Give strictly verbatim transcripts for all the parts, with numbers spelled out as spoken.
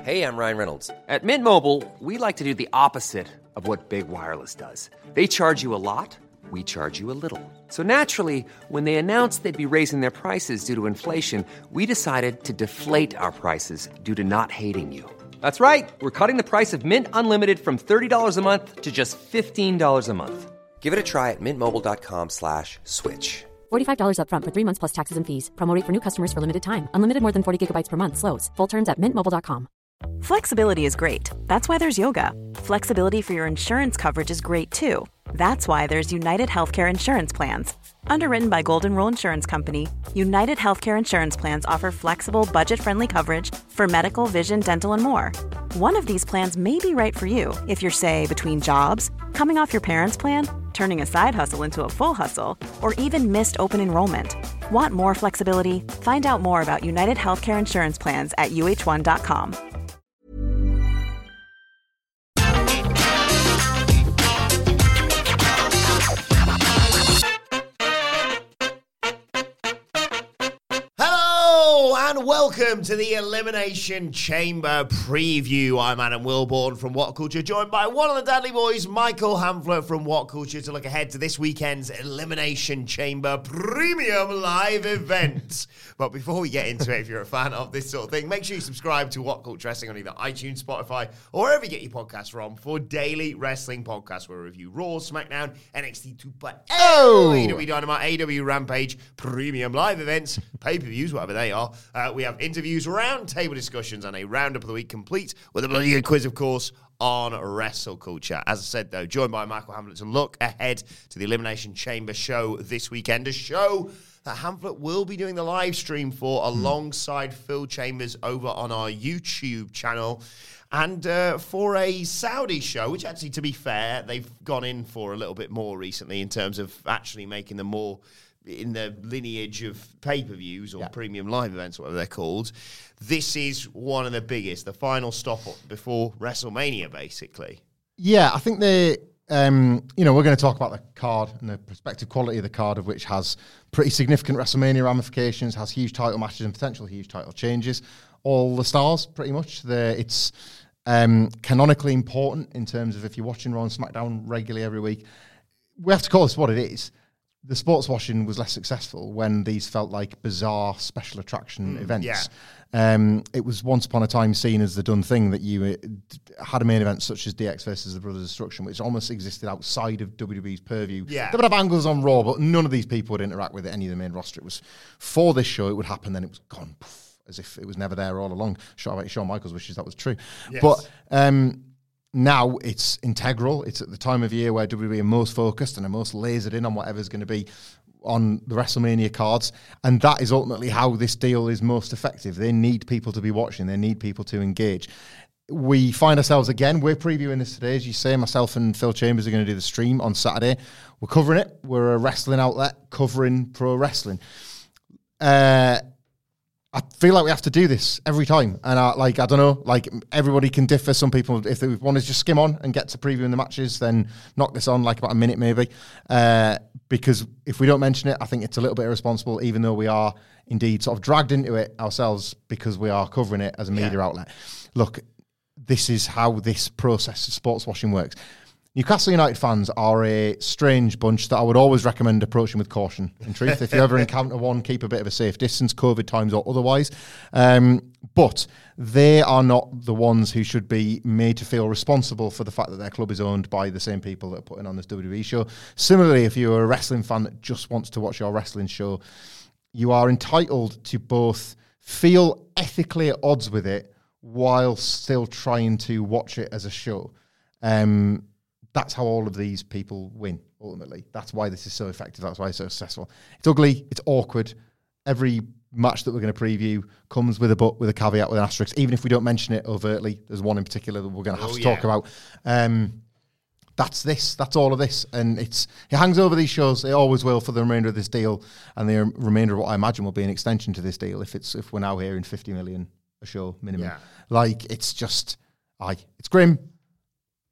Hey, I'm Ryan Reynolds. At Mint Mobile, we like to do the opposite of what Big Wireless does. They charge you a lot, we charge you a little. So naturally, when they announced they'd be raising their prices due to inflation, we decided to deflate our prices due to not hating you. That's right. We're cutting the price of Mint Unlimited from thirty dollars a month to just fifteen dollars a month. Give it a try at mintmobile.com slash switch. forty-five dollars up front for three months plus taxes and fees. Promo rate for new customers for limited time. Unlimited more than forty gigabytes per month slows. Full terms at mint mobile dot com. Flexibility is great. That's why there's yoga. Flexibility for your insurance coverage is great too. That's why there's United Healthcare Insurance Plans. Underwritten by Golden Rule Insurance Company, United Healthcare Insurance Plans offer flexible, budget-friendly coverage for medical, vision, dental, and more. One of these plans may be right for you if you're, say, between jobs, coming off your parents' plan, turning a side hustle into a full hustle, or even missed open enrollment. Want more flexibility? Find out more about United Healthcare Insurance Plans at U H one dot com. And welcome to the Elimination Chamber preview. I'm Adam Wilborn from What Culture, joined by one of the Dudley Boys, Michael Hamflett from What Culture, to look ahead to this weekend's Elimination Chamber Premium Live event. But before we get into it, if you're a fan of this sort of thing, make sure you subscribe to What Culture Wrestling on either iTunes, Spotify, or wherever you get your podcasts from for daily wrestling podcasts where we review Raw, SmackDown, N X T two point oh, A E W Dynamite, A E W Rampage, Premium Live events, pay-per-views, whatever they are. Uh, we have interviews, round table discussions, and a roundup of the week complete with a bloody good quiz, of course, on Wrestle Culture. As I said, though, joined by Michael Hamflett to look ahead to the Elimination Chamber show this weekend, a show that Hamflett will be doing the live stream for alongside Phil Chambers over on our YouTube channel. And uh, for a Saudi show, which actually, to be fair, they've gone in for a little bit more recently in terms of actually making them more in the lineage of pay-per-views or yeah. premium live events, whatever they're called. This is one of the biggest, the final stop before WrestleMania, basically. Yeah, I think they, um, you know, we're going to talk about the card and the prospective quality of the card, of which has pretty significant WrestleMania ramifications, has huge title matches and potential huge title changes. All the stars, pretty much. The, it's um, canonically important in terms of if you're watching Raw and SmackDown regularly every week. We have to call this what it is. The sports washing was less successful when these felt like bizarre special attraction mm, events. Yeah. Um, it was once upon a time seen as the done thing that you uh, had a main event such as D X versus the Brothers of Destruction, which almost existed outside of W W E's purview. Yeah. They would have angles on Raw, but none of these people would interact with any of the main roster. It was for this show, it would happen, then it was gone, poof, as if it was never there all along. Shawn Michaels wishes that was true. Yes. But um, now it's integral. It's at the time of year where W W E are most focused and are most lasered in on whatever's going to be on the WrestleMania cards. And that is ultimately how this deal is most effective. They need people to be watching. They need people to engage. We find ourselves again, we're previewing this today, as you say. Myself and Phil Chambers are going to do the stream on Saturday. We're covering it. We're a wrestling outlet covering pro wrestling. Uh, I feel like we have to do this every time. And I, like, I don't know, like everybody can differ. Some people, if they want to just skim on and get to previewing the matches, then knock this on like about a minute maybe. Uh, because if we don't mention it, I think it's a little bit irresponsible, even though we are indeed sort of dragged into it ourselves because we are covering it as a media yeah. outlet. Look, this is how this process of sports washing works. Newcastle United fans are a strange bunch that I would always recommend approaching with caution, in truth. If you ever encounter one, keep a bit of a safe distance, COVID times or otherwise. Um, but they are not the ones who should be made to feel responsible for the fact that their club is owned by the same people that are putting on this W W E show. Similarly, if you're a wrestling fan that just wants to watch your wrestling show, you are entitled to both feel ethically at odds with it while still trying to watch it as a show. Um... That's how all of these people win, ultimately. That's why this is so effective. That's why it's so successful. It's ugly. It's awkward. Every match that we're going to preview comes with a but, with a caveat, with an asterisk. Even if we don't mention it overtly, there's one in particular that we're going to have oh, to yeah. talk about. Um, that's this. That's all of this. And it's it hangs over these shows. It always will for the remainder of this deal. And the remainder of what I imagine will be an extension to this deal if it's if we're now hearing fifty million a show minimum. Yeah. Like, it's just, aye, it's grim.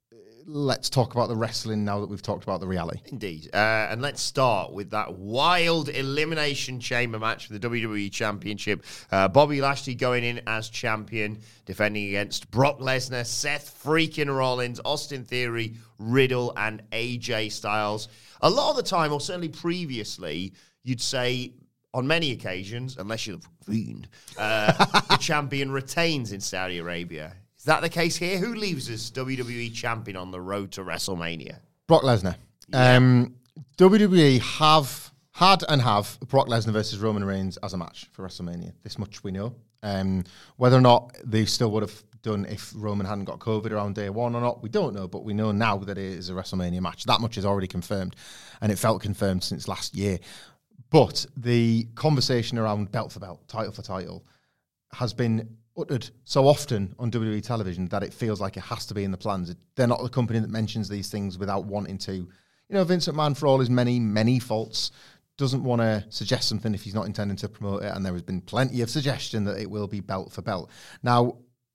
let's talk about the wrestling now that we've talked about the reality. Indeed. Uh, and let's start with that wild Elimination Chamber match for the W W E Championship. Uh, Bobby Lashley going in as champion, defending against Brock Lesnar, Seth freaking Rollins, Austin Theory, Riddle, and A J Styles. A lot of the time, or certainly previously, you'd say on many occasions, unless you're the Fiend, uh, the champion retains in Saudi Arabia. Is that the case here? Who leaves us W W E champion on the road to WrestleMania? Brock Lesnar. Yeah. Um, W W E have had and have Brock Lesnar versus Roman Reigns as a match for WrestleMania. This much we know. Um, whether or not they still would have done if Roman hadn't got COVID around day one or not, we don't know, but we know now that it is a WrestleMania match. That much is already confirmed, and it felt confirmed since last year. But the conversation around belt for belt, title for title, has been uttered so often on W W E television that it feels like it has to be in the plans. They're not the company that mentions these things without wanting to. You know, Vince McMahon, for all his many, many faults, doesn't want to suggest something if he's not intending to promote it, and there has been plenty of suggestion that it will be belt for belt. Now,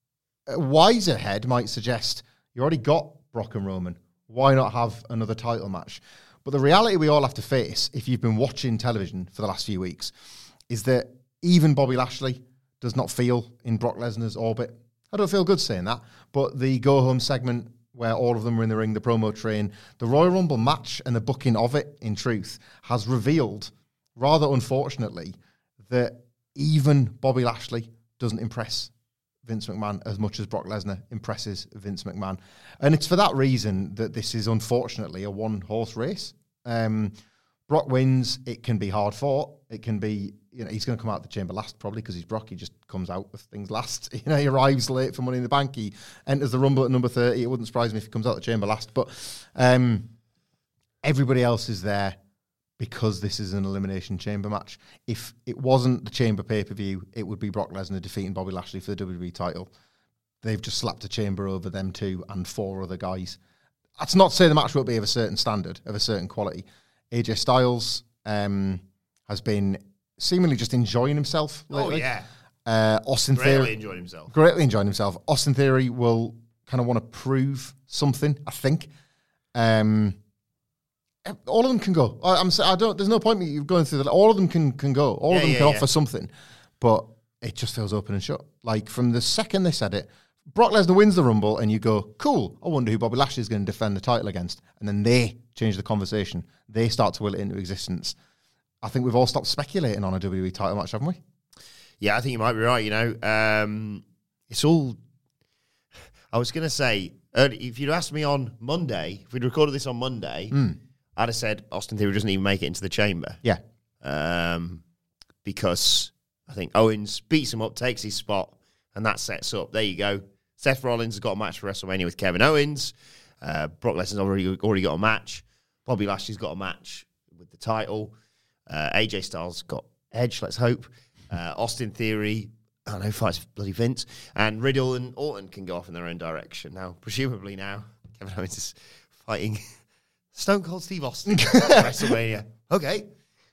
a wiser head might suggest you already got Brock and Roman. Why not have another title match? But the reality we all have to face, if you've been watching television for the last few weeks, is that even Bobby Lashley does not feel in Brock Lesnar's orbit. I don't feel good saying that, but the go-home segment where all of them are in the ring, the promo train, the Royal Rumble match and the booking of it, in truth, has revealed, rather unfortunately, that even Bobby Lashley doesn't impress Vince McMahon as much as Brock Lesnar impresses Vince McMahon. And it's for that reason that this is unfortunately a one-horse race. Um, Brock wins, it can be hard fought, it can be, you know, he's going to come out of the chamber last probably because he's Brock, he just comes out with things last. You know, he arrives late for Money in the Bank, he enters the Rumble at number thirty, it wouldn't surprise me if he comes out of the chamber last, but um, everybody else is there because this is an Elimination Chamber match. If it wasn't the Chamber pay-per-view, it would be Brock Lesnar defeating Bobby Lashley for the W W E title. They've just slapped a Chamber over them two and four other guys. That's not to say the match won't be of a certain standard, of a certain quality. A J Styles um, has been seemingly just enjoying himself lately. Oh, yeah. Uh, Austin Greatly Theory, enjoying himself. Greatly enjoying himself. Austin Theory will kind of want to prove something, I think. Um, all of them can go. I, I'm. I don't. There's no point me going through that. All of them can can go. All yeah, of them yeah, can yeah. offer something, but it just feels open and shut. Like from the second they said it, Brock Lesnar wins the Rumble, and you go, "Cool. I wonder who Bobby Lashley is going to defend the title against." And then they change the conversation. They start to will it into existence. I think we've all stopped speculating on a W W E title match, haven't we? Yeah, I think you might be right. You know, um, it's all. I was going to say, early, if you'd asked me on Monday, if we'd recorded this on Monday, Mm. I'd have said Austin Theory doesn't even make it into the chamber. Yeah. Um, because I think Owens beats him up, takes his spot, and that sets up. There you go. Seth Rollins has got a match for WrestleMania with Kevin Owens. Uh, Brock Lesnar's already already got a match. Bobby Lashley's got a match with the title. Uh, A J Styles got Edge, let's hope. Uh, Austin Theory, I don't know, fights bloody Vince. And Riddle and Orton can go off in their own direction. Now, presumably now, Kevin Owens is fighting Stone Cold Steve Austin at WrestleMania. Okay.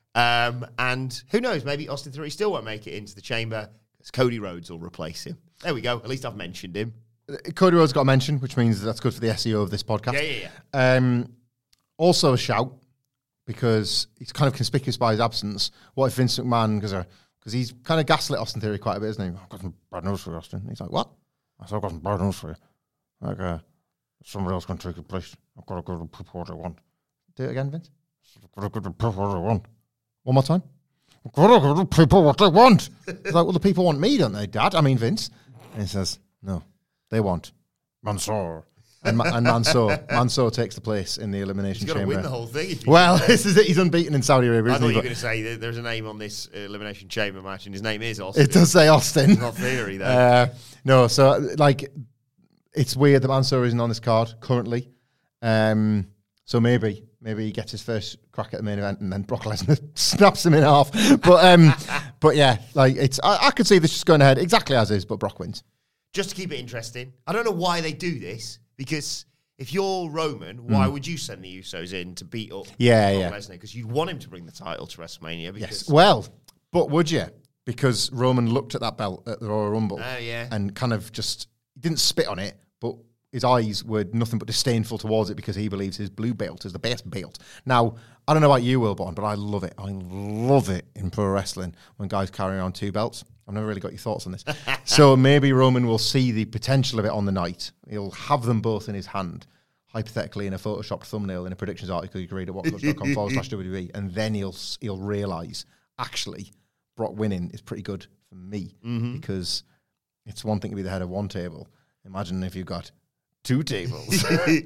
Um, and who knows, maybe Austin Theory still won't make it into the chamber because Cody Rhodes will replace him. There we go. At least I've mentioned him. Cody Rhodes got a mention, which means that's good for the S E O of this podcast. Yeah, yeah, yeah. Um, also a shout, because he's kind of conspicuous by his absence. What if Vince McMahon, because he's kind of gaslit Austin Theory quite a bit, isn't he? I've got some bad news for you, Austin. He's like, what? I said, I've got some bad news for you. Like, uh, somebody else can take your place. I've got to go to people what I want. Do it again, Vince. I've got to go to people what I want. One more time. I've got to go to people what they want. He's like, well, the people want me, don't they, Dad? I mean, Vince. And he says, no, they want Mansoor. And, Ma- and Mansoor, Mansoor takes the place in the Elimination He's got to Chamber. win the whole thing. Well, this is it. He's unbeaten in Saudi Arabia. I thought Isn't you he? were But going to say that there's a name on this Elimination Chamber match, and his name is Austin. it does say Austin. Not Theory, though. Uh, no, so, like, it's weird that Mansoor isn't on this card currently. Um, so maybe, maybe he gets his first crack at the main event, and then Brock Lesnar snaps him in half. But, um, but yeah, like, it's. I, I could see this just going ahead exactly as is, but Brock wins. Just to keep it interesting, I don't know why they do this, because if you're Roman, why mm. would you send the Usos in to beat up yeah, Brock yeah. Lesnar? Because you'd want him to bring the title to WrestleMania. Because Yes, well, but would you? Because Roman looked at that belt at the Royal Rumble oh, yeah. and kind of just, he didn't spit on it, but his eyes were nothing but disdainful towards it because he believes his blue belt is the best belt. Now, I don't know about you, Wilborn, but I love it. I love it in pro wrestling when guys carry around two belts. I've never really got your thoughts on this. So maybe Roman will see the potential of it on the night. He'll have them both in his hand, hypothetically in a photoshopped thumbnail in a predictions article you can read at whatcoach.com forward slash WWE, and then he'll he'll realise, actually, Brock winning is pretty good for me mm-hmm. because it's one thing to be the head of one table. Imagine if you've got two tables.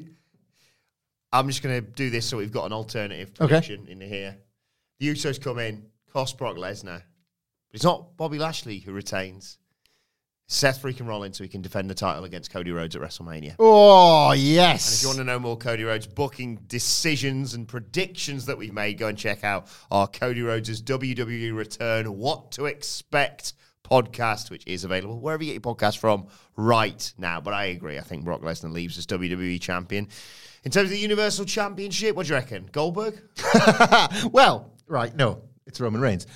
I'm just going to do this so we've got an alternative prediction okay. in here. The Usos come in, cost Brock Lesnar. But it's not Bobby Lashley who retains. Seth freaking Rollins so he can defend the title against Cody Rhodes at WrestleMania. Oh, yes. And if you want to know more Cody Rhodes booking decisions and predictions that we've made, go and check out our Cody Rhodes' W W E Return What to Expect podcast, which is available wherever you get your podcast from right now. But I agree. I think Brock Lesnar leaves as W W E champion. In terms of the Universal Championship, what do you reckon? Goldberg? Well, right, no. It's Roman Reigns.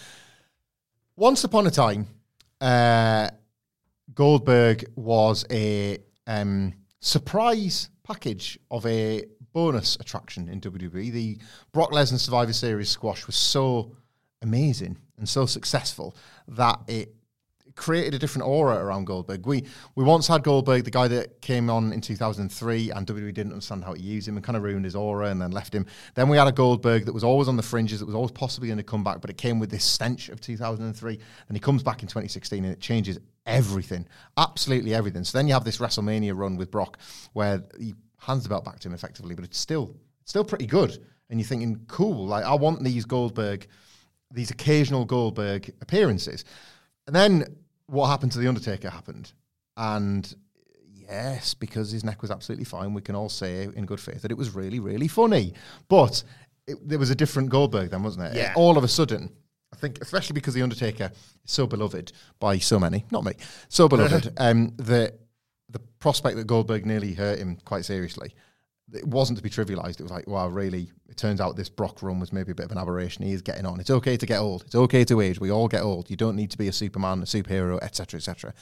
Once upon a time, uh, Goldberg was a um, surprise package of a bonus attraction in W W E. The Brock Lesnar Survivor Series squash was so amazing and so successful that it created a different aura around Goldberg. We we once had Goldberg, the guy that came on in two thousand three, and W W E didn't understand how to use him and kind of ruined his aura and then left him. Then we had a Goldberg that was always on the fringes, that was always possibly going to come back, but it came with this stench of two thousand three, and he comes back in twenty sixteen and it changes everything, absolutely everything. So then you have this WrestleMania run with Brock where he hands the belt back to him effectively, but it's still it's still pretty good. And you're thinking, cool, like I want these Goldberg, these occasional Goldberg appearances. And then what happened to The Undertaker happened. And yes, because his neck was absolutely fine, we can all say in good faith that it was really, really funny. But it, there was a different Goldberg then, wasn't it? Yeah. All of a sudden, I think, especially because The Undertaker is so beloved by so many, not me, so beloved, um, that the prospect that Goldberg nearly hurt him quite seriously, it wasn't to be trivialized. It was like, wow, really, it turns out this Brock run was maybe a bit of an aberration. He is getting on. It's okay to get old. It's okay to age. We all get old. You don't need to be a Superman, a superhero, et cetera, et cetera.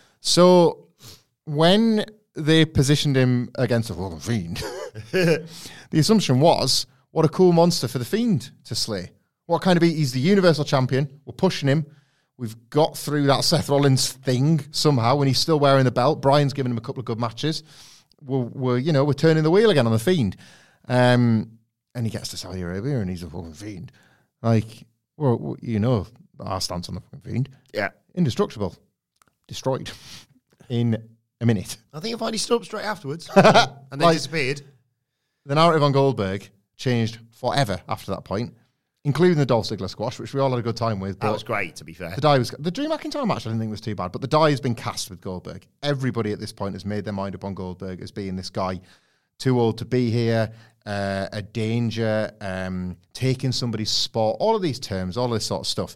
So when they positioned him against the fucking Fiend, the assumption was, what a cool monster for the Fiend to slay. What kind of beat? He's the Universal Champion. We're pushing him. We've got through that Seth Rollins thing somehow when he's still wearing the belt. Brian's given him a couple of good matches. We're, we're, you know, we're turning the wheel again on the Fiend. Um, and he gets to Saudi Arabia and he's a fucking Fiend. Like, well, you know, our stance on the fucking Fiend. Yeah. Indestructible. Destroyed. In a minute. I think you'll find he stood up straight afterwards. and then like, disappeared. The narrative on Goldberg changed forever after that point, including the Dolph Ziggler squash, which we all had a good time with. That was great, to be fair. The die was the Drew McIntyre match. I didn't think was too bad, but the die has been cast with Goldberg. Everybody at this point has made their mind up on Goldberg as being this guy too old to be here, uh, a danger, um, taking somebody's spot. All of these terms, all of this sort of stuff,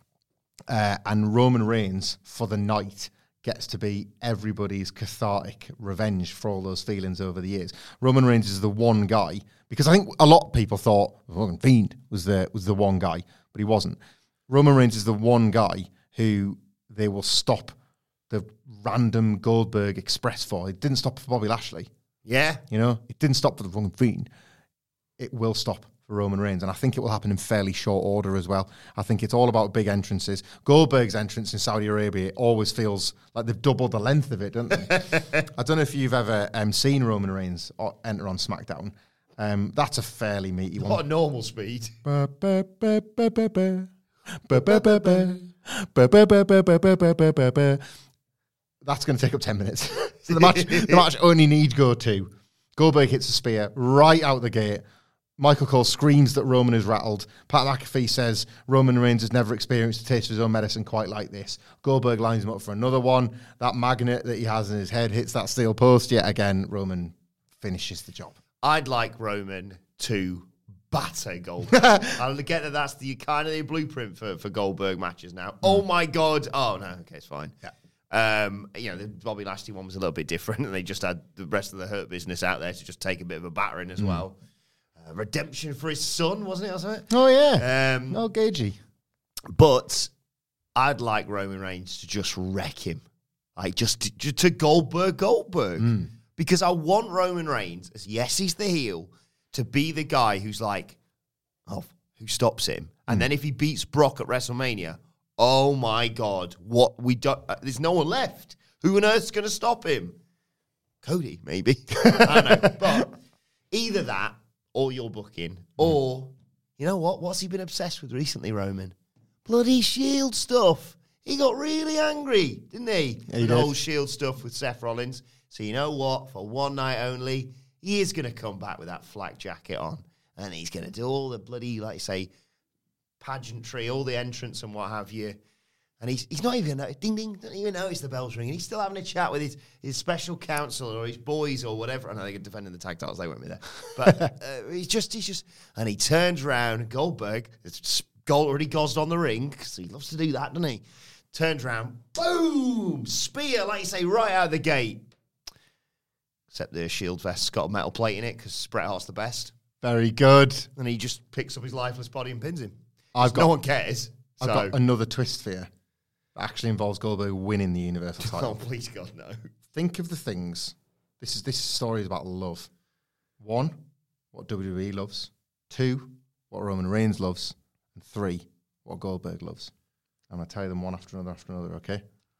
uh, and Roman Reigns for the night gets to be everybody's cathartic revenge for all those feelings over the years. Roman Reigns is the one guy, because I think a lot of people thought fucking Fiend was the was the one guy, but he wasn't. Roman Reigns is the one guy who they will stop the random Goldberg Express for. It didn't stop for Bobby Lashley. Yeah. You know, it didn't stop for the fucking Fiend. It will stop for Roman Reigns, and I think it will happen in fairly short order as well. I think it's all about big entrances. Goldberg's entrance in Saudi Arabia always feels like they've doubled the length of it, don't they? I don't know if you've ever um, seen Roman Reigns enter on SmackDown. Um, that's a fairly meaty one. What a normal speed. That's going to take up ten minutes. So the match, the match only needs go to. Goldberg hits a spear right out the gate. Michael Cole screams that Roman is rattled. Pat McAfee says Roman Reigns has never experienced a taste of his own medicine quite like this. Goldberg lines him up for another one. That magnet that he has in his head hits that steel post yet again. Roman finishes the job. I'd like Roman to batter Goldberg. I'll get that that's the kind of the blueprint for, for Goldberg matches now. Mm. Oh my God. Oh no, okay, it's fine. Yeah. Um, you know, the Bobby Lashley one was a little bit different, and they just had the rest of the Hurt Business out there to just take a bit of a battering as mm. well. Uh, redemption for his son, wasn't it? Or something? Oh yeah. Um, oh, Gagey. But I'd like Roman Reigns to just wreck him, like just to, just to Goldberg, Goldberg. Mm. Because I want Roman Reigns, as yes, he's the heel, to be the guy who's like, oh, who stops him. And mm. then if he beats Brock at WrestleMania, oh my God, what we do, uh, there's no one left. Who on earth's going to stop him? Cody, maybe. I don't know. But either that, or you're booking, or, you know what? What's he been obsessed with recently, Roman? Bloody Shield stuff. He got really angry, didn't he? Yeah, he the whole Shield stuff with Seth Rollins. So you know what? For one night only, he is going to come back with that flak jacket on. And he's going to do all the bloody, like you say, pageantry, all the entrance and what have you. And he's he's not even, ding, ding, don't even notice the bells ringing. He's still having a chat with his, his special counsel or his boys or whatever. I know they're defending the tag titles, they won't be there. But uh, he's just, he's just, and he turns around, Goldberg, it's Gold already gozzed on the ring, because he loves to do that, doesn't he? Turns around, boom, spear, like you say, right out of the gate. Except the Shield vest's got a metal plate in it, because Bret Hart's the best. Very good. And he just picks up his lifeless body and pins him. I've got, no one cares. I've so. got another twist for you. That actually involves Goldberg winning the Universal title. Oh, please God, no. Think of the things. This is this story is about love. One, what W W E loves. Two, what Roman Reigns loves. And three, what Goldberg loves. I'm going to tell you them one after another after another, okay?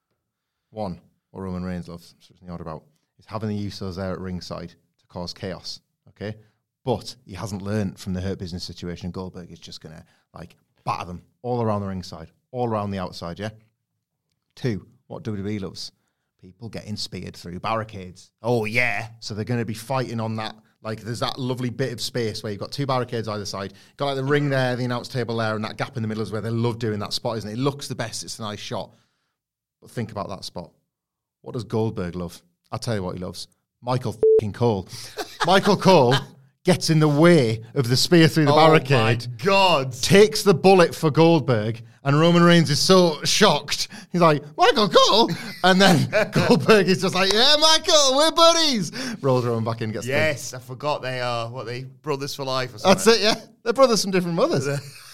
One, what Roman Reigns loves, so it's in the order about, is having the Usos there at ringside to cause chaos, okay? But he hasn't learned from the Hurt Business situation. Goldberg is just going to, like, batter them all around the ringside, all around the outside, yeah? Two, what W W E loves, people getting speared through barricades. Oh, yeah. So they're going to be fighting on that. Like, there's that lovely bit of space where you've got two barricades either side. You've got, like, the ring there, the announce table there, and that gap in the middle is where they love doing that spot, isn't it? It looks the best. It's a nice shot. But think about that spot. What does Goldberg love? I'll tell you what he loves. Michael fucking Cole. Michael Cole gets in the way of the spear through the oh barricade. Oh, my God. Takes the bullet for Goldberg, and Roman Reigns is so shocked. He's like, Michael Cole? And then Goldberg is just like, yeah, Michael, we're buddies. Rolls Roman back in, gets Yes, the I forgot they are, what, they brothers for life or something. That's it, yeah. They're brothers from different mothers.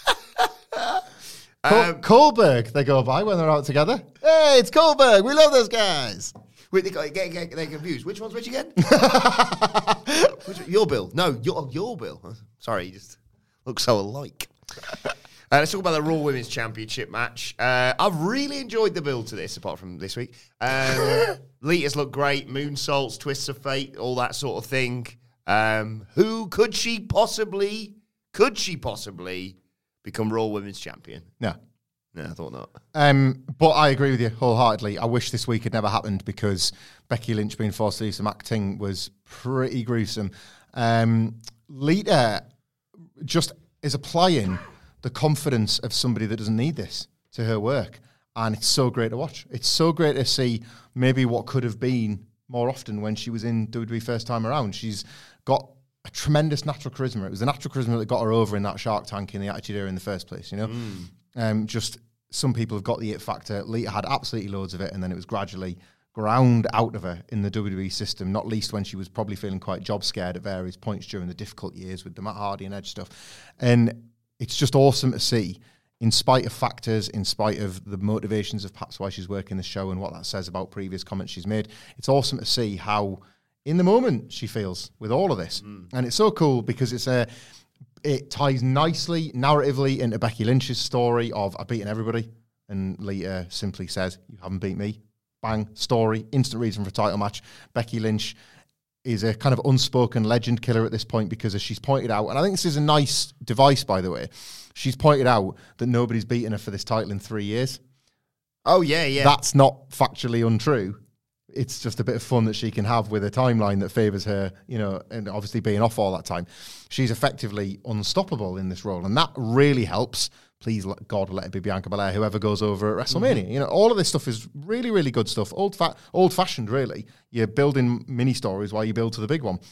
Col- um, Goldberg, they go by when they're out together. Hey, it's Goldberg. We love those guys. Wait, they got get, get, they're confused. Which one's which again? which, your Bill. No, your, your Bill. Sorry, you just look so alike. Uh, let's talk about the Raw Women's Championship match. Uh, I've really enjoyed the build to this, apart from this week. Um, Lita's looked great. Moonsaults, twists of fate, all that sort of thing. Um, who could she possibly, could she possibly become Raw Women's Champion? No. No, I thought not. Um, but I agree with you wholeheartedly. I wish this week had never happened because Becky Lynch being forced to do some acting was pretty gruesome. Um, Lita just is applying the confidence of somebody that doesn't need this to her work. And it's so great to watch. It's so great to see maybe what could have been more often when she was in W W E first time around. She's got a tremendous natural charisma. It was the natural charisma that got her over in that Shark Tank in the Attitude Era in the first place, you know? Mm. Um, just some people have got the it factor. Lita had absolutely loads of it, and then it was gradually ground out of her in the W W E system, not least when she was probably feeling quite job scared at various points during the difficult years with the Matt Hardy and Edge stuff. And it's just awesome to see, in spite of factors, in spite of the motivations of perhaps why she's working the show and what that says about previous comments she's made, it's awesome to see how in the moment she feels with all of this. Mm. And it's so cool because it's a... It ties nicely, narratively, into Becky Lynch's story of I've beaten everybody, and Lita simply says, you haven't beat me. Bang, story, instant reason for a title match. Becky Lynch is a kind of unspoken legend killer at this point because, as she's pointed out, and I think this is a nice device, by the way, she's pointed out that nobody's beaten her for this title in three years. Oh, yeah, yeah. That's not factually untrue. It's just a bit of fun that she can have with a timeline that favours her, you know, and obviously being off all that time. She's effectively unstoppable in this role, and that really helps. Please, God, let it be Bianca Belair, whoever goes over at WrestleMania. Mm-hmm. You know, all of this stuff is really, really good stuff. Old fa- old-fashioned, really. You're building mini-stories while you build to the big one.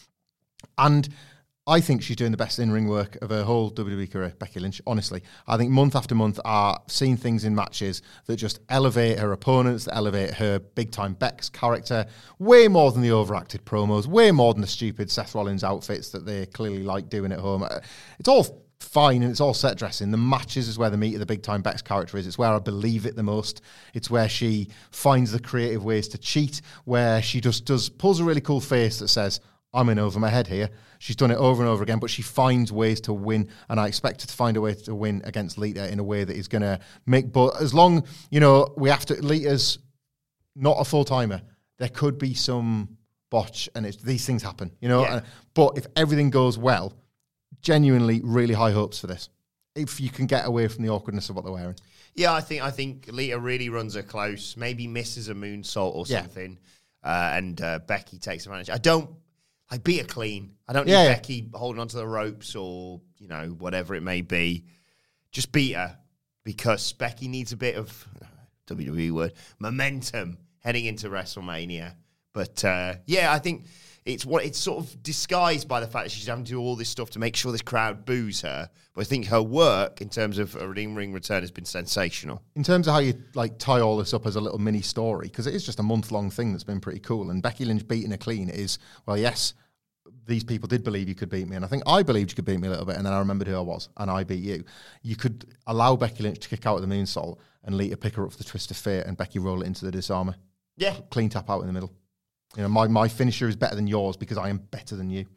And I think she's doing the best in-ring work of her whole W W E career, Becky Lynch, honestly. I think month after month are seeing things in matches that just elevate her opponents, that elevate her big-time Beck's character, way more than the overacted promos, way more than the stupid Seth Rollins outfits that they clearly like doing at home. It's all fine, and it's all set dressing. The matches is where the meat of the big time Beck's character is. It's where I believe it the most. It's where she finds the creative ways to cheat, where she just does pulls a really cool face that says, I'm in over my head here. She's done it over and over again, but she finds ways to win, and I expect her to find a way to win against Lita in a way that is going to make, but as long, you know, we have to, Lita's not a full-timer. There could be some botch, and it's, these things happen, you know, Yeah. and, but if everything goes well, genuinely really high hopes for this. If you can get away from the awkwardness of what they're wearing. Yeah, I think I think Lita really runs her close, maybe misses a moonsault or Yeah. something, uh, and uh, Becky takes advantage. I don't, like, beat her clean. I don't need Yeah, yeah. Becky holding onto the ropes or, you know, whatever it may be. Just beat her, because Becky needs a bit of, W W E word, momentum heading into WrestleMania. But, uh, yeah, I think it's what it's sort of disguised by the fact that she's having to do all this stuff to make sure this crowd boos her. But I think her work in terms of a ring return has been sensational. In terms of how you like tie all this up as a little mini story, because it is just a month-long thing that's been pretty cool, and Becky Lynch beating her clean is, well, yes, these people did believe you could beat me, and I think I believed you could beat me a little bit, and then I remembered who I was, and I beat you. You could allow Becky Lynch to kick out of the moonsault, and Lita pick her up for the twist of fate, and Becky roll it into the disarmer. Yeah. Clean tap out in the middle. You know, my, my finisher is better than yours because I am better than you.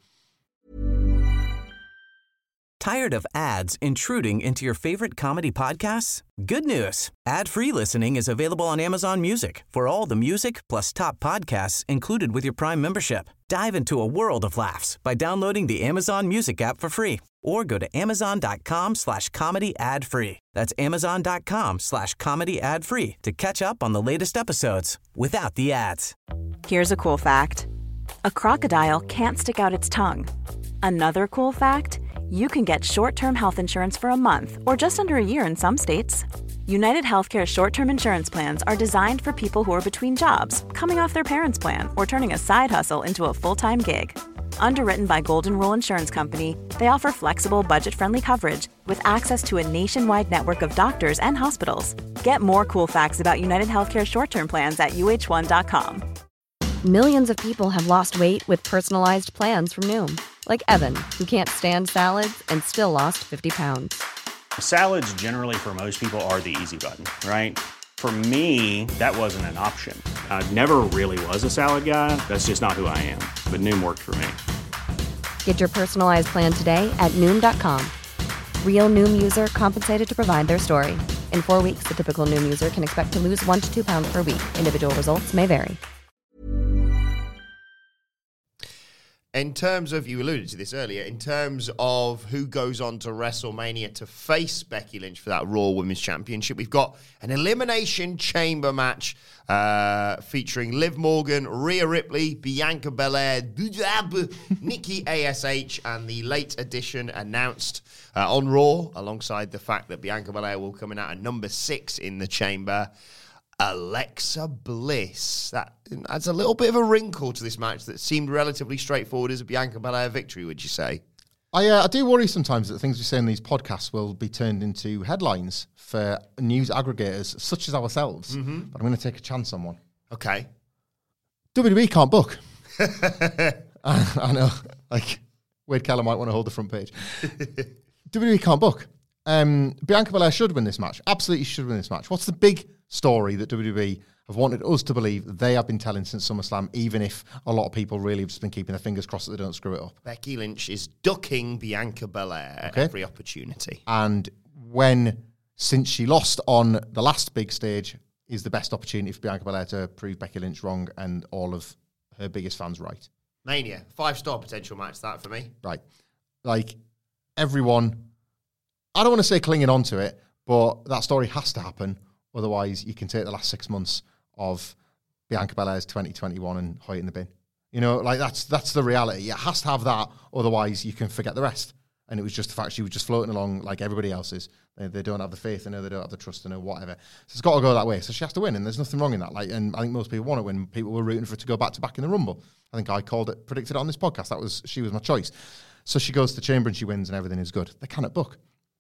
Tired of ads intruding into your favorite comedy podcasts? Good news. Ad-free listening is available on Amazon Music for all the music plus top podcasts included with your Prime membership. Dive into a world of laughs by downloading the Amazon Music app for free or go to amazon.com slash comedy ad free. That's amazon.com slash comedy ad free to catch up on the latest episodes without the ads. Here's a cool fact. A crocodile can't stick out its tongue. Another cool fact, you can get short-term health insurance for a month or just under a year in some states. United Healthcare short-term insurance plans are designed for people who are between jobs, coming off their parents' plan, or turning a side hustle into a full-time gig. Underwritten by Golden Rule Insurance Company, they offer flexible, budget-friendly coverage with access to a nationwide network of doctors and hospitals. Get more cool facts about United Healthcare short-term plans at U H one dot com. Millions of people have lost weight with personalized plans from Noom. Like Evan, who can't stand salads and still lost fifty pounds. Salads generally for most people are the easy button, right? For me, that wasn't an option. I never really was a salad guy. That's just not who I am. But Noom worked for me. Get your personalized plan today at Noom dot com. Real Noom user compensated to provide their story. In four weeks, the typical Noom user can expect to lose one to two pounds per week. Individual results may vary. In terms of, you alluded to this earlier, in terms of who goes on to WrestleMania to face Becky Lynch for that Raw Women's Championship, we've got an Elimination Chamber match uh, featuring Liv Morgan, Rhea Ripley, Bianca Belair, Nikki A S H, and the late addition announced uh, on Raw, alongside the fact that Bianca Belair will come in at a number six in the Chamber, Alexa Bliss. That adds a little bit of a wrinkle to this match that seemed relatively straightforward as a Bianca Belair victory, would you say? I, uh, I do worry sometimes that things we say in these podcasts will be turned into headlines for news aggregators such as ourselves. Mm-hmm. But I'm going to take a chance on one. Okay. W W E can't book. I, I know. Like, Wade Keller might want to hold the front page. W W E can't book. Um, Bianca Belair should win this match. Absolutely should win this match. What's the big story that W W E have wanted us to believe that they have been telling since SummerSlam, even if a lot of people really have just been keeping their fingers crossed that they don't screw it up? Becky Lynch is ducking Bianca Belair at Okay. every opportunity. And when, since she lost on the last big stage, is the best opportunity for Bianca Belair to prove Becky Lynch wrong and all of her biggest fans right. Mania. Five-star potential match, that for me. Right. Like, everyone, I don't want to say clinging on to it, but that story has to happen. Otherwise, you can take the last six months of Bianca Belair's twenty twenty-one and hoy it in the bin. You know, like, that's that's the reality. It has to have that. Otherwise, you can forget the rest. And it was just the fact she was just floating along like everybody else is. They, they don't have the faith in her. They don't have the trust in her, whatever. So it's got to go that way. So she has to win, and there's nothing wrong in that. Like, and I think most people want to win. People were rooting for it to go back to back in the Rumble. I think I called it, predicted it on this podcast. That was, she was my choice. So she goes to the Chamber and she wins and everything is good. They cannot book.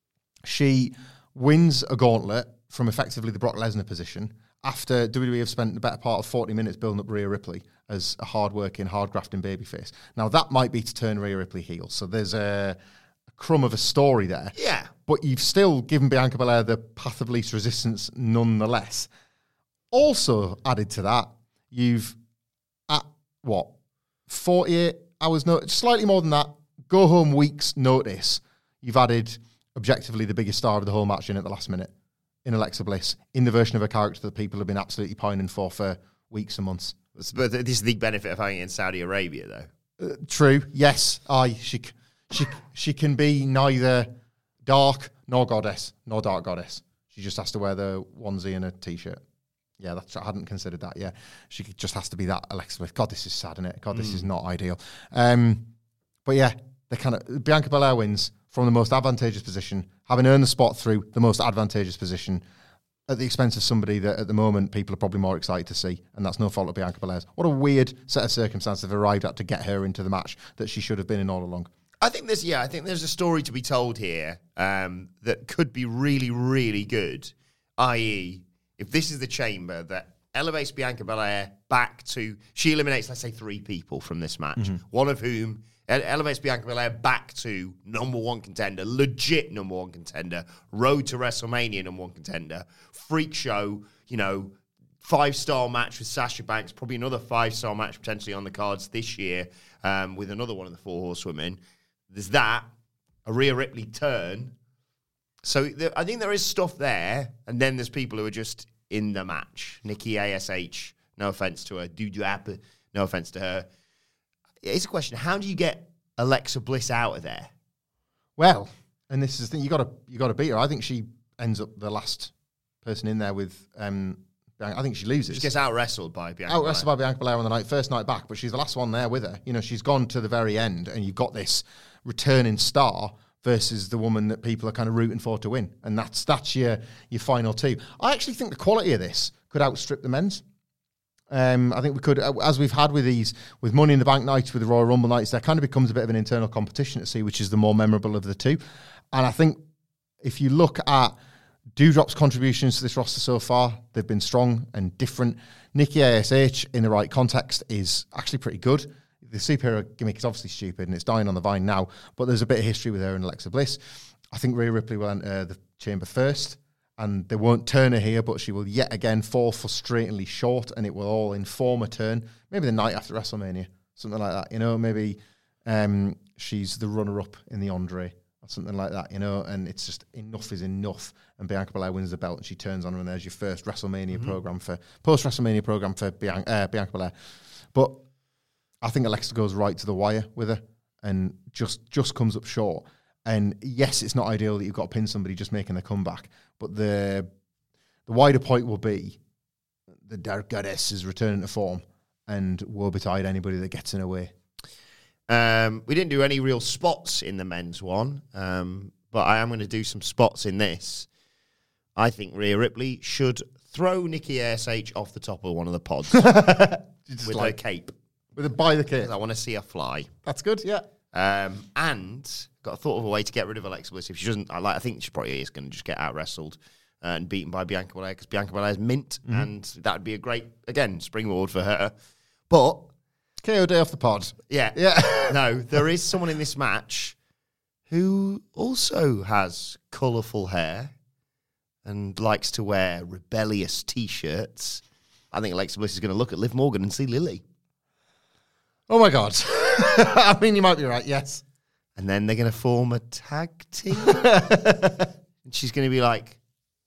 She wins a gauntlet from effectively the Brock Lesnar position after W W E have spent the better part of forty minutes building up Rhea Ripley as a hard-working, hard-grafting babyface. Now, that might be to turn Rhea Ripley heel. So there's a, a crumb of a story there. Yeah. But you've still given Bianca Belair the path of least resistance nonetheless. Also added to that, you've, at what, forty-eight hours, no, slightly more than that, go home weeks notice, you've added objectively the biggest star of the whole match in at the last minute, in Alexa Bliss, in the version of her character that people have been absolutely pining for for weeks and months. But this is the benefit of having it in Saudi Arabia, though. Uh, true, yes. Aye, she, she, she can be neither dark nor goddess, nor dark goddess. She just has to wear the onesie and a t-shirt. Yeah, that's, I hadn't considered that. Yeah, she just has to be that Alexa Bliss. God, this is sad, isn't it? God, this mm. is not ideal. Um, but yeah, they kind of Bianca Belair wins from the most advantageous position, having earned the spot through the most advantageous position, at the expense of somebody that at the moment people are probably more excited to see, and that's no fault of Bianca Belair's. What a weird set of circumstances they've arrived at to get her into the match that she should have been in all along. I think there's yeah, I think there's a story to be told here um, that could be really, really good. that is, if this is the chamber that elevates Bianca Belair back to, she eliminates, let's say, three people from this match, mm-hmm. one of whom elevates Bianca Belair back to number one contender, legit number one contender, road to WrestleMania number one contender, freak show, you know, five-star match with Sasha Banks, probably another five-star match potentially on the cards this year um, with another one of the four horsewomen. There's that, a Rhea Ripley turn. So there, I think there is stuff there, and then there's people who are just in the match. Nikki A S H, no offense to her. Doudou, no offense to her. It's a question: how do you get Alexa Bliss out of there? Well, and this is the thing, you got to you got to beat her. I think she ends up the last person in there with. Um, I think she loses. She gets out wrestled by Bianca. Out wrestled by Bianca Belair on the night first night back, but she's the last one there with her. You know, she's gone to the very end, and you've got this returning star versus the woman that people are kind of rooting for to win, and that's that's your your final two. I actually think the quality of this could outstrip the men's. Um, I think we could, as we've had with these, with Money in the Bank nights, with the Royal Rumble nights, there kind of becomes a bit of an internal competition to see which is the more memorable of the two. And I think if you look at Doudrop's contributions to this roster so far, they've been strong and different. Nikki A S H, in the right context, is actually pretty good. The superhero gimmick is obviously stupid and it's dying on the vine now, but there's a bit of history with her and Alexa Bliss. I think Rhea Ripley will enter the chamber first, and they won't turn her here, but she will yet again fall frustratingly short, and it will all inform a turn. Maybe the night after WrestleMania, something like that. You know, maybe um, she's the runner-up in the Andre or something like that, you know, and it's just enough is enough, and Bianca Belair wins the belt and she turns on her, and there's your first WrestleMania mm-hmm. program for, post-WrestleMania program for Bianca, uh, Bianca Belair. But I think Alexa goes right to the wire with her and just just comes up short. And yes, it's not ideal that you've got to pin somebody just making a comeback, but the the wider point will be the Dark Goddess is returning to form, and woe betide anybody that gets in her way. Um, we didn't do any real spots in the men's one, um, but I am going to do some spots in this. I think Rhea Ripley should throw Nikki A S H off the top of one of the pods with like, her cape. With a by the cape. I want to see her fly. That's good, yeah. Um, and got a thought of a way to get rid of Alexa Bliss if she doesn't. I like. I think she probably is going to just get out wrestled uh, and beaten by Bianca Belair, because Bianca Belair is mint, mm-hmm. and that would be a great again springboard for her. But K O day off the pod. Yeah, yeah. No, there is someone in this match who also has colourful hair and likes to wear rebellious T-shirts. I think Alexa Bliss is going to look at Liv Morgan and see Lily. Oh my God. I mean, you might be right, yes. And then they're going to form a tag team. And she's going to be like,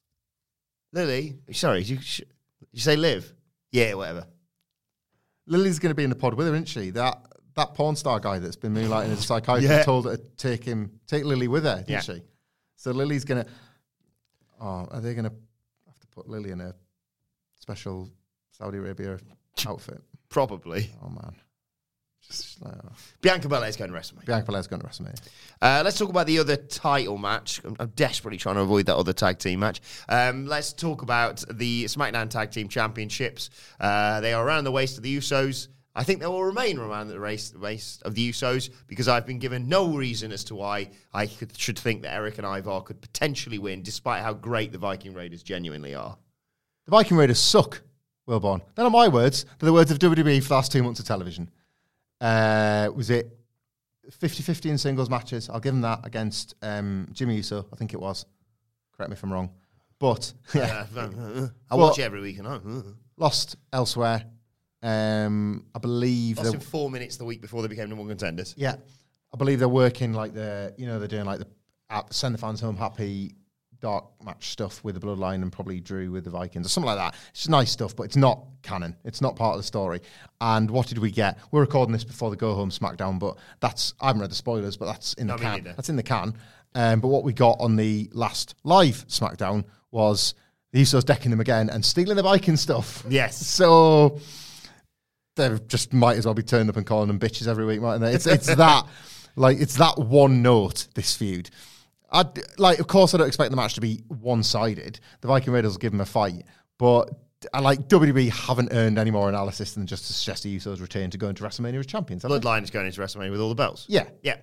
Lily, sorry, you, you say Liv? Yeah, whatever. Lily's going to be in the pod with her, isn't she? That that porn star guy that's been moonlighting as a psychiatrist yeah. told her to take him, take Lily with her, didn't yeah. she? So Lily's going to, oh, are they going to have to put Lily in a special Saudi Arabia outfit? Probably. Oh, man. Just like, oh. Bianca Belair's going to WrestleMania. Bianca Belair's going to WrestleMania. Uh, let's talk about the other title match. I'm, I'm desperately trying to avoid that other tag team match. Um, let's talk about the SmackDown Tag Team Championships. Uh, they are around the waist of the Usos. I think they will remain around the waist, waist of the Usos, because I've been given no reason as to why I could, should think that Eric and Ivar could potentially win, despite how great the Viking Raiders genuinely are. The Viking Raiders suck, Wilborn. They're not my words. They're the words of W W E for the last two months of television. Uh, was it fifty-fifty in singles matches. I'll give him that against um, Jimmy Uso, I think it was. Correct me if I'm wrong. But, yeah. Uh, I watch it every week. And I, uh. Lost elsewhere. Um, I believe... Lost in four minutes the week before they became number one contenders. Yeah. I believe they're working like the, you know, they're doing like the uh, send the fans home happy dark match stuff with the Bloodline and probably Drew with the Vikings or something like that. It's just nice stuff, but it's not canon. It's not part of the story. And what did we get? We're recording this before the Go Home SmackDown, but that's, I haven't read the spoilers, but that's in the no, can. That's in the can. Um, but what we got on the last live SmackDown was the Usos decking them again and stealing the Viking stuff. Yes. So they just might as well be turning up and calling them bitches every week, mightn't they? It's, it's that, like, it's that one note, this feud. I'd, like, of course, I don't expect the match to be one-sided. The Viking Raiders will give them a fight, but I like W W E haven't earned any more analysis than just to suggest the Usos return to go into WrestleMania as champions. Bloodline is going into WrestleMania with all the belts. Yeah, yeah.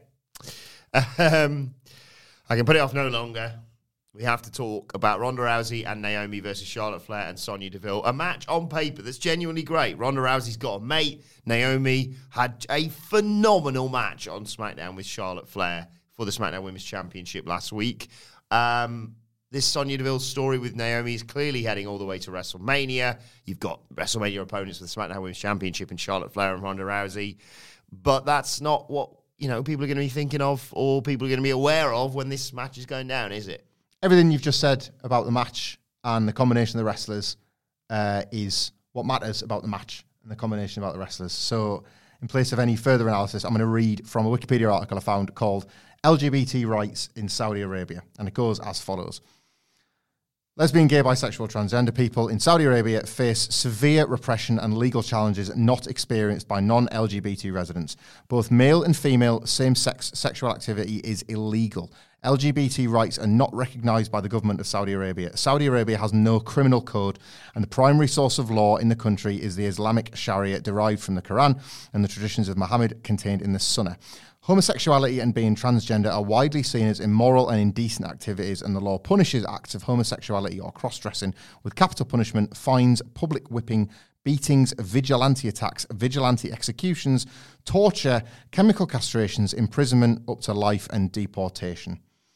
Um, I can put it off no longer. We have to talk about Ronda Rousey and Naomi versus Charlotte Flair and Sonya Deville. A match on paper that's genuinely great. Ronda Rousey's got a mate. Naomi had a phenomenal match on SmackDown with Charlotte Flair for the SmackDown Women's Championship last week. Um, this Sonya Deville story with Naomi is clearly heading all the way to WrestleMania. You've got WrestleMania opponents for the SmackDown Women's Championship in Charlotte Flair and Ronda Rousey. But that's not what, you know, people are going to be thinking of or people are going to be aware of when this match is going down, is it? Everything you've just said about the match and the combination of the wrestlers uh, is what matters about the match and the combination about the wrestlers. So in place of any further analysis, I'm going to read from a Wikipedia article I found called L G B T Rights in Saudi Arabia. And it goes as follows. Lesbian, gay, bisexual, transgender people in Saudi Arabia face severe repression and legal challenges not experienced by non-L G B T residents. Both male and female same-sex sexual activity is illegal. L G B T rights are not recognised by the government of Saudi Arabia. Saudi Arabia has no criminal code, and the primary source of law in the country is the Islamic Sharia derived from the Quran and the traditions of Muhammad contained in the Sunnah. Homosexuality and being transgender are widely seen as immoral and indecent activities, and the law punishes acts of homosexuality or cross-dressing with capital punishment, fines, public whipping, beatings, vigilante attacks, vigilante executions, torture, chemical castrations, imprisonment up to life, and deportation.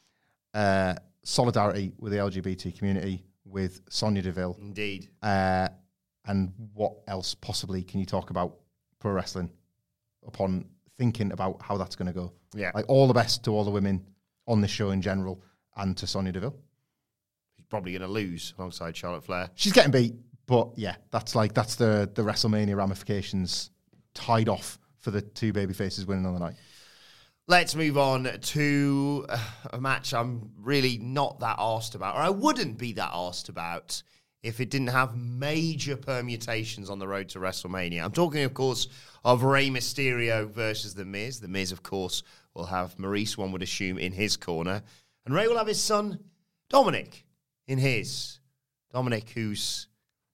Uh, solidarity with the L G B T community, with Sonya Deville. Indeed. Uh, and what else possibly can you talk about pro wrestling upon thinking about how that's going to go? Yeah. Like, all the best to all the women on this show in general and to Sonya Deville. She's probably going to lose alongside Charlotte Flair. She's getting beat, but yeah, that's like, that's the, the WrestleMania ramifications tied off for the two baby faces winning on the night. Let's move on to a match I'm really not that arsed about, or I wouldn't be that arsed about if it didn't have major permutations on the road to WrestleMania. I'm talking, of course, of Rey Mysterio versus The Miz. The Miz, of course, will have Maurice, one would assume, in his corner. And Rey will have his son, Dominic, in his. Dominic, who's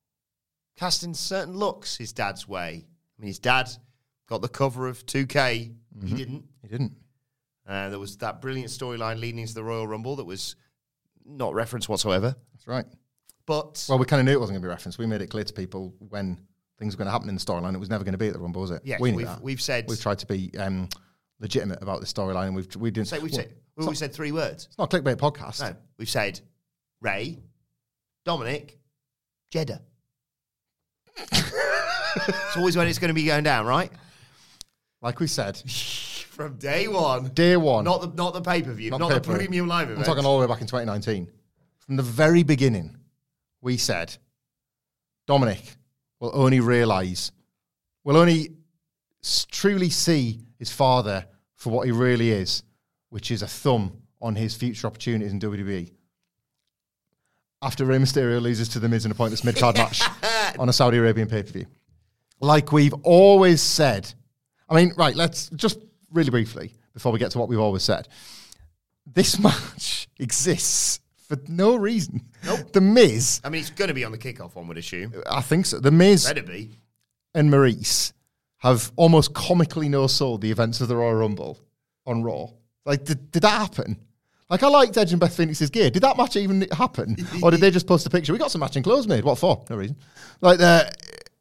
casting certain looks his dad's way. I mean, his dad got the cover of two K. Mm-hmm. He didn't. He didn't. Uh, there was that brilliant storyline leading into the Royal Rumble that was not referenced whatsoever. That's right. But well, we kind of knew it wasn't going to be referenced. We made it clear to people when things were going to happen in the storyline. It was never going to be at the Rumble, was it? Yes, we knew we've, that. we've said... We've tried to be um, legitimate about the storyline, and we've we didn't... So we've well, said, we always said three words. It's not a clickbait podcast. No, we've said Rey, Dominic, Jeddah. It's always when it's going to be going down, right? Like we said... From day one. Day one. Not the not the pay-per-view, not, not the premium live event. I'm talking all the way back in twenty nineteen. From the very beginning, we said, Dominic will only realise, will only truly see his father for what he really is, which is a thumb on his future opportunities in W W E. After Rey Mysterio loses to The Miz in a pointless mid-card match on a Saudi Arabian pay-per-view. Like we've always said. I mean, right, let's just... really briefly, before we get to what we've always said, this match exists for no reason. Nope. The Miz... I mean, it's going to be on the kickoff, one would assume. I think so. The Miz Better be. and Maurice have almost comically no-sold the events of the Royal Rumble on Raw. Like, did, did that happen? Like, I liked Edge and Beth Phoenix's gear. Did that match even happen? Or did they just post a picture? We got some matching clothes made. What for? No reason. Like, the...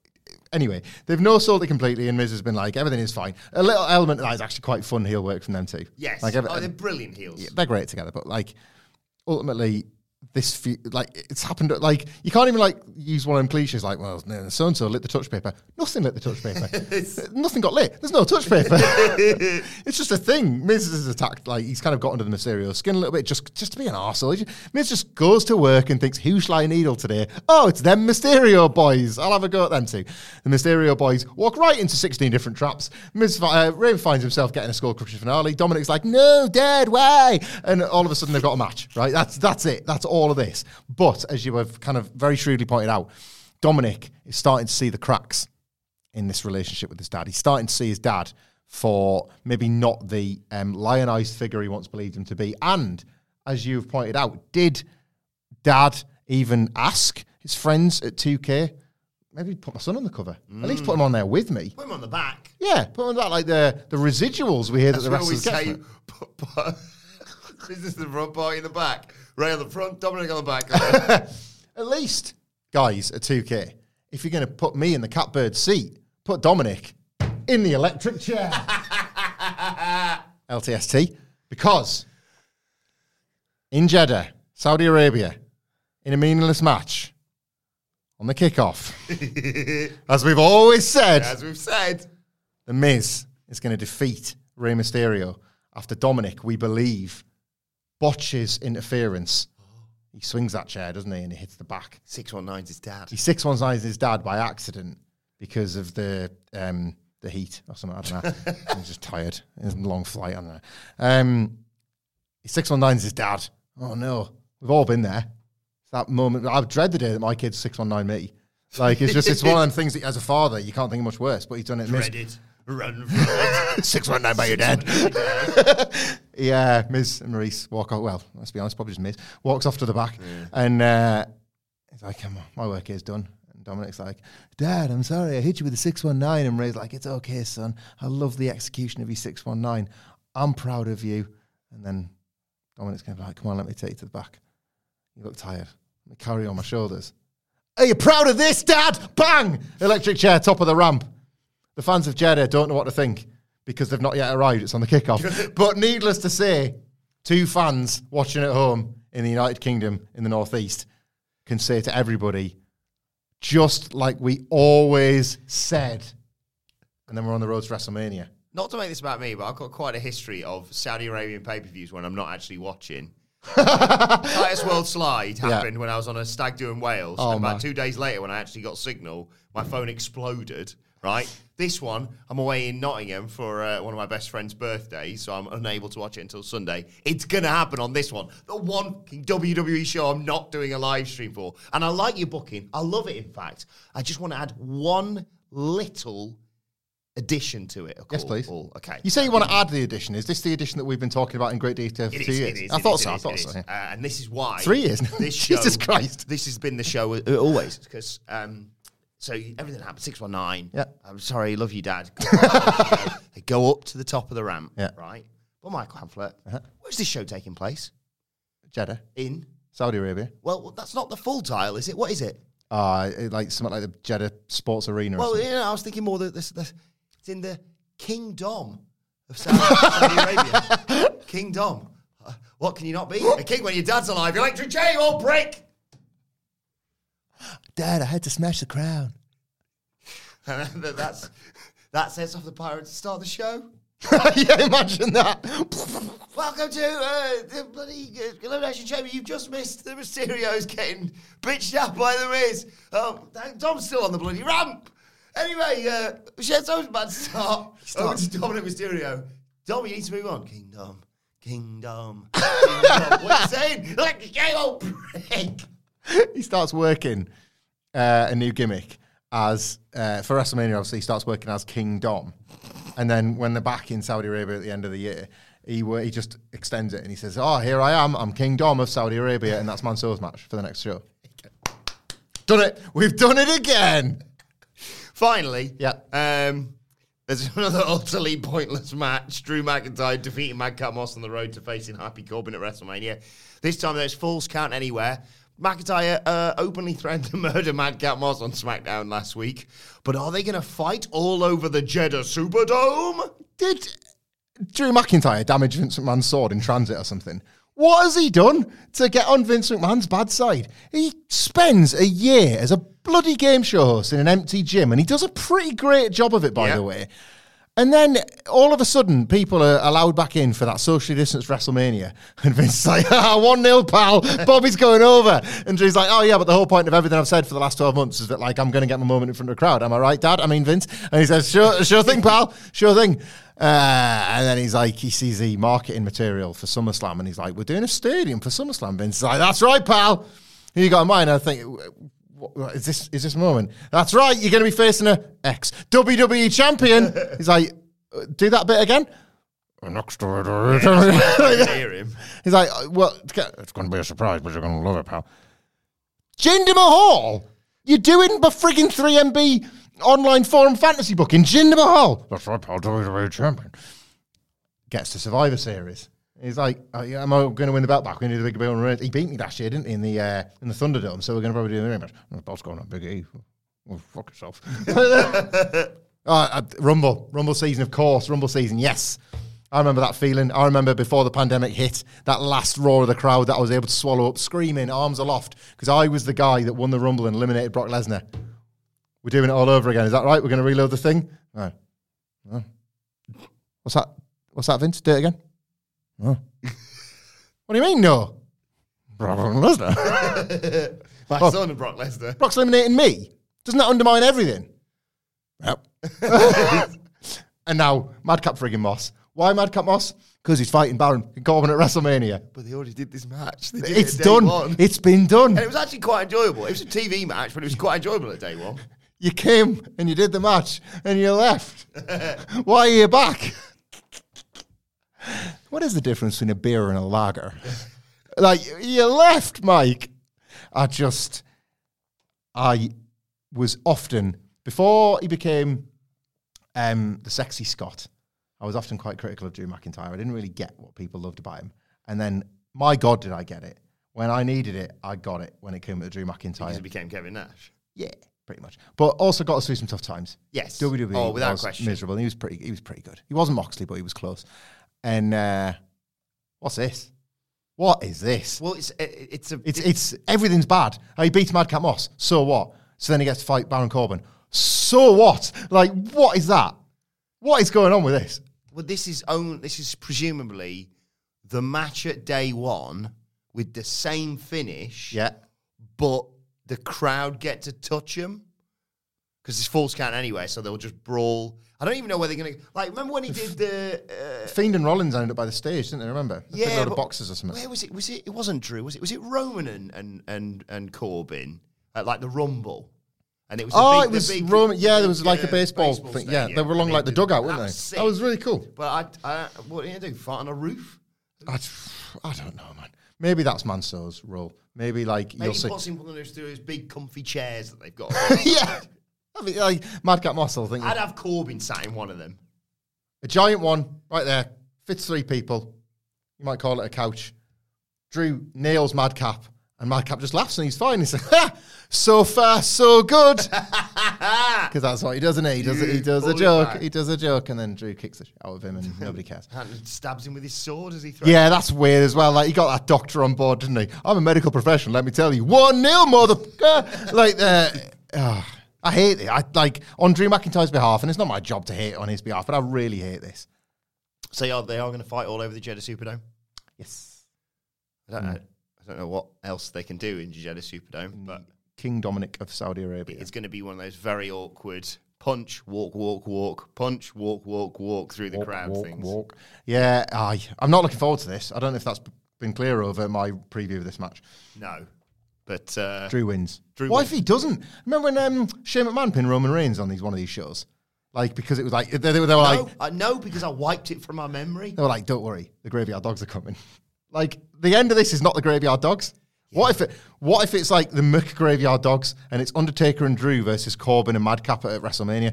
Anyway, they've no-sold it completely, and Miz has been like, everything is fine. A little element of that is actually quite fun heel work from them too. Yes. Like, every, oh, they're brilliant heels. Yeah, they're great together, but like, ultimately, this fe- like it's happened. Like, you can't even like use one of them cliches like, well, so and so lit the touch paper. Nothing lit the touch paper. Nothing got lit. There's no touch paper. It's just a thing. Miz has attacked. Like, he's kind of got under the Mysterio skin a little bit, just just to be an arsehole. Miz just goes to work and thinks, who shall I needle today? Oh, it's them Mysterio boys. I'll have a go at them too. The Mysterio boys walk right into sixteen different traps. Miz uh, Ray finds himself getting a skull crusher finale. Dominic's like, no, Dad, why? And all of a sudden they've got a match. Right? That's that's it. That's all of this. But as you have kind of very shrewdly pointed out, Dominic is starting to see the cracks in this relationship with his dad. He's starting to see his dad for maybe not the um, lionized figure he once believed him to be. And as you've pointed out, did Dad even ask his friends at two K, maybe put my son on the cover? Mm. At least put him on there with me. Put him on the back. Yeah, put him on that, like the, the residuals we hear That's that the wrestlers get. You, put, put, this is the front party in the back. Ray on the front, Dominic on the back. At least, guys, at two K, if you're going to put me in the catbird seat, put Dominic in the electric chair. L T S T. Because in Jeddah, Saudi Arabia, in a meaningless match, on the kickoff, as we've always said, as we've said, The Miz is going to defeat Rey Mysterio after Dominic, we believe, botches interference. He swings that chair, doesn't he? And it hits the back. six one nine's his dad. He six one nine's his dad by accident because of the um, the heat or something. I don't know. He's just tired. It's a long flight. I don't know. Um, he six one nine's his dad. Oh, no. We've all been there. It's that moment. I dread the day that my kid's six one nine me. Like, it's just, it's one of them things that as a father, you can't think of much worse, but he's done it. Dreaded. Run for it. six one nine by your dad. Yeah, Miz and Maurice walk out. Well, let's be honest, probably just Miz. Walks off to the back. Yeah. And uh, he's like, come on, my work here's done. And Dominic's like, Dad, I'm sorry, I hit you with a six one nine. And Ray's like, it's okay, son. I love the execution of your six one nine. I'm proud of you. And then Dominic's going to be like, come on, let me take you to the back. You look tired. Let me carry you on my shoulders. Are you proud of this, Dad? Bang! Electric chair, top of the ramp. The fans of Jeddah don't know what to think because they've not yet arrived. It's on the kickoff. But needless to say, two fans watching at home in the United Kingdom in the Northeast can say to everybody, just like we always said. And then we're on the road to WrestleMania. Not to make this about me, but I've got quite a history of Saudi Arabian pay-per-views when I'm not actually watching. Titus World Slide happened yeah. when I was on a stag do in Wales. Oh, and about man. two days later, when I actually got signal, my phone exploded. Right, this one, I'm away in Nottingham for uh, one of my best friend's birthdays, so I'm unable to watch it until Sunday. It's going to happen on this one. The one W W E show I'm not doing a live stream for. And I like your booking. I love it, in fact. I just want to add one little addition to it. Yes, please. All. Okay. You say you want to add the addition. Is this the addition that we've been talking about in great detail for it two is, years? It is, I it thought is, so. it I is, thought it so. is. Yeah. Uh, and this is why. Three years. This show, Jesus Christ. This has been the show uh, always. Because... Um, So everything happened, six one nine. Yeah. I'm sorry, love you, Dad. They go up to the top of the ramp, yeah. right? Well, Michael Hamflett, uh-huh. where's this show taking place? Jeddah. In? Saudi Arabia. Well, that's not the full title, is it? What is it? Uh, like something like the Jeddah Sports Arena Well, or something. you know, I was thinking more that this, this, it's in the Kingdom of Saudi, Saudi Arabia. Kingdom. Uh, what can you not be? A king when your dad's alive. Electric chair, you old prick! Dad, I had to smash the crown. That's that sets off the pirates to start the show. Yeah, imagine that. Welcome to uh, the bloody uh, Elimination Chamber. You've just missed the Mysterios getting bitched up by the Miz. Oh, Dom's still on the bloody ramp. Anyway, uh, Shed's always about to start. Over to Dominic Mysterio. Dom, you need to move on. Kingdom, Kingdom, Kingdom. What are you saying? Like a old prick. He starts working uh, a new gimmick as uh, for WrestleMania. Obviously, he starts working as King Dom, and then when they're back in Saudi Arabia at the end of the year, he uh, he just extends it and he says, "Oh, here I am. I'm King Dom of Saudi Arabia," and that's Mansoor's match for the next show. Done it. We've done it again. Finally, yeah. Um, there's another utterly pointless match. Drew McIntyre defeating Madcap Moss on the road to facing Happy Corbin at WrestleMania. This time there's Falls Count Anywhere. McIntyre uh, openly threatened to murder Madcap Moss on SmackDown last week. But are they going to fight all over the Jeddah Superdome? Did Drew McIntyre damage Vince McMahon's sword in transit or something? What has he done to get on Vince McMahon's bad side? He spends a year as a bloody game show host in an empty gym, and he does a pretty great job of it, by yep. the way. And then all of a sudden, people are allowed back in for that socially distanced WrestleMania. And Vince's like, ah, one nil, pal. Bobby's going over. And Drew's like, oh, yeah, but the whole point of everything I've said for the last twelve months is that, like, I'm going to get my moment in front of the crowd. Am I right, Dad? I mean, Vince? And he says, sure, sure thing, pal. Sure thing. Uh, and then he's like, he sees the marketing material for SummerSlam. And he's like, we're doing a stadium for SummerSlam. Vince is like, that's right, pal. Who you got in mind? And I think... What, is this is this moment? That's right, you're going to be facing a ex-W W E champion. He's like, do that bit again? Next door. Hear him. He's like, well, it's going to be a surprise, but you're going to love it, pal. Jinder Mahal? You're doing the friggin' three M B online forum fantasy booking. Jinder Mahal. That's right, pal, W W E champion. Gets to Survivor Series. He's like, oh, yeah, am I going to win the belt back? We need a big bill. He beat me last year, didn't he, in the uh, in the Thunderdome? So we're going to probably do the rematch. The belt's going on Big E. Oh, fuck yourself. uh, uh, Rumble, Rumble season, of course. Rumble season, yes. I remember that feeling. I remember before the pandemic hit, that last roar of the crowd that I was able to swallow up, screaming, arms aloft, because I was the guy that won the Rumble and eliminated Brock Lesnar. We're doing it all over again. Is that right? We're going to reload the thing? All right. Oh. What's that? What's that, Vince? Do it again. Oh. What do you mean, no? Brock Lesnar. My oh, son, Brock Lesnar. Brock's eliminating me. Doesn't that undermine everything? Yep. And now, Madcap friggin' Moss. Why Madcap Moss? Because he's fighting Baron Corbin at WrestleMania. But they already did this match. They did it's it done. One. It's been done. And it was actually quite enjoyable. It was a T V match, but it was quite enjoyable at day one. You came and you did the match and you left. Why are you back? What is the difference between a beer and a lager? Like, you left, Mike. I just, I was often, before he became um, the sexy Scot, I was often quite critical of Drew McIntyre. I didn't really get what people loved about him. And then, my God, did I get it. When I needed it, I got it when it came to Drew McIntyre. Because he became Kevin Nash. Yeah, pretty much. But also got us through some tough times. Yes. W W E oh, without was question. miserable. And he was pretty, he was pretty good. He wasn't Moxley, but he was close. And uh, what's this? What is this? Well, it's it's a it's it's everything's bad. Oh, he beats Madcap Moss. So what? So then he gets to fight Baron Corbin. So what? Like, what is that? What is going on with this? Well, this is own. This is presumably the match at day one with the same finish. Yeah, but the crowd get to touch him because it's false count anyway, so they'll just brawl. I don't even know where they're going to... Like, remember when he did the... Uh, Fiend and Rollins ended up by the stage, didn't they, remember? Yeah, a load but of boxes or something. Where was it? Was it? It wasn't Drew, was it? Was it Roman and and and, and Corbin at, like, the Rumble? And it was Oh, big, it was the big, Roman... Yeah, big, there was like uh, a baseball, baseball thing. stadium. Yeah, they were along And like it the was- dugout, that weren't they? was sick. That was really cool. But I, I, what are you going to do? Fight on a roof? I, I don't know, man. Maybe that's Manso's role. Maybe, like, Maybe you'll he see... puts him on those, those big comfy chairs that they've got. Yeah. I mean, like, Madcap Moss, I think. I'd have Corbin sat in one of them. A giant one, right there, fits three people. You might call it a couch. Drew nails Madcap, and Madcap just laughs and he's fine. He's like, ha! So far, so good. Because that's what he does, isn't he? He does, he does a joke. He does a joke, and then Drew kicks the shit out of him, and nobody cares. And stabs him with his sword as he throws. Yeah, that's weird as well. Like, he got that doctor on board, didn't he? I'm a medical professional, let me tell you. one nil, mother... like, uh, oh, I hate it. I like, on Drew McIntyre's behalf, and it's not my job to hate on his behalf, but I really hate this. So yeah, they are going to fight all over the Jeddah Superdome? Yes. I don't know. I don't know what else they can do in Jeddah Superdome, but King Dominic of Saudi Arabia. it's going to be one of those very awkward punch, walk, walk, walk, punch, walk, walk, walk through the walk, crowd walk, things. Walk. Yeah, I, I'm not looking forward to this. I don't know if that's been clear over my preview of this match. No, but uh, Drew wins. Drew what wins. if he doesn't? Remember when um, Shane McMahon pinned Roman Reigns on these one of these shows? Like, because it was like, they, they, they were no, like... I know because I wiped it from my memory. They were like, don't worry, the Graveyard Dogs are coming. Like, the end of this is not the Graveyard Dogs. Yeah. What if it? What if it's like the Mick Graveyard Dogs and it's Undertaker and Drew versus Corbin and Madcap at WrestleMania?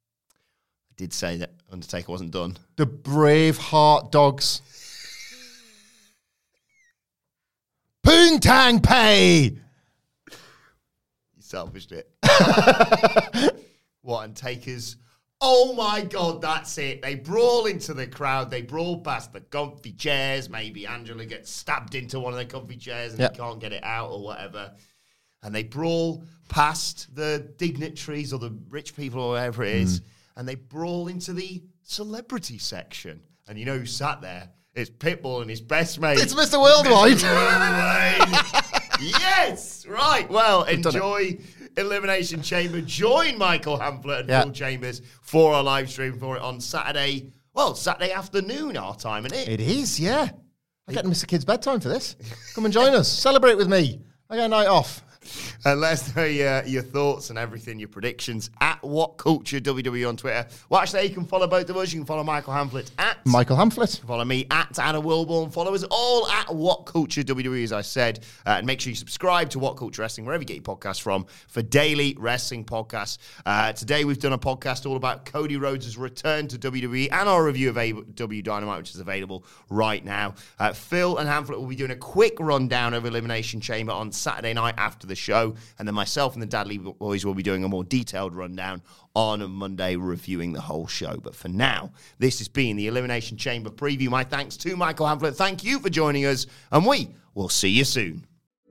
I did say that Undertaker wasn't done. The Braveheart Dogs. Poontang Pay! salvaged it. What, and Takers? Oh my God, that's it. They brawl into the crowd. They brawl past the comfy chairs. Maybe Angela gets stabbed into one of the comfy chairs and yep. they can't get it out or whatever. And they brawl past the dignitaries or the rich people or whatever it is. Mm. And they brawl into the celebrity section. And you know who sat there? It's Pitbull and his best mate. It's Mister Worldwide. Mister Worldwide. Yes, right. Well, enjoy Elimination Chamber. Join Michael Hamflett and yeah. Phil Chambers for our live stream for it on Saturday. Well, Saturday afternoon, our time, isn't it? It is, yeah. I get to miss the kids' bedtime for this. Come and join us. Celebrate with me. I get a night off. And let us know your, your thoughts and everything, your predictions at What Culture W W E on Twitter. Well, actually, you can follow both of us. You can follow Michael Hamflett at Michael Hamflett. Follow me at Anna Wilborn. Follow us all at What Culture W W E, as I said. Uh, and make sure you subscribe to What Culture Wrestling, wherever you get your podcasts from, for daily wrestling podcasts. Uh, today, we've done a podcast all about Cody Rhodes' return to W W E and our review of A E W Dynamite, which is available right now. Uh, Phil and Hamflett will be doing a quick rundown of Elimination Chamber on Saturday night after the show. And then myself and the Dudley Boys will be doing a more detailed rundown on Monday, reviewing the whole show. But for now, this has been the Elimination Chamber preview. My thanks to Michael Hamflett. Thank you for joining us, and we will see you soon.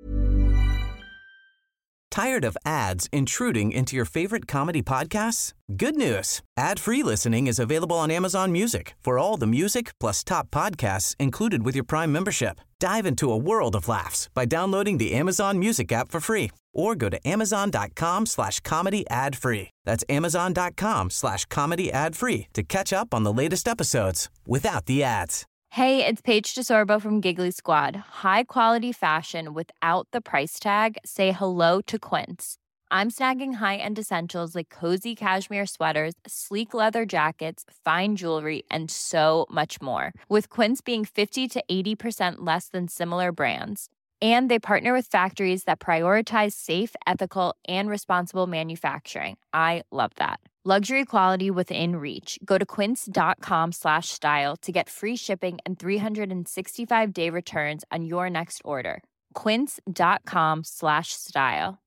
Tired of ads intruding into your favorite comedy podcasts? Good news. Ad-free listening is available on Amazon Music for all the music plus top podcasts included with your Prime membership. Dive into a world of laughs by downloading the Amazon Music app for free or go to amazon.com slash comedy ad free. That's amazon.com slash comedy ad free to catch up on the latest episodes without the ads. Hey, it's Paige DeSorbo from Giggly Squad. High quality fashion without the price tag. Say hello to Quince. I'm snagging high-end essentials like cozy cashmere sweaters, sleek leather jackets, fine jewelry, and so much more. With Quince being fifty to eighty percent less than similar brands. And they partner with factories that prioritize safe, ethical, and responsible manufacturing. I love that. Luxury quality within reach. Go to quince.com slash style to get free shipping and three sixty-five day returns on your next order. Quince.com slash style.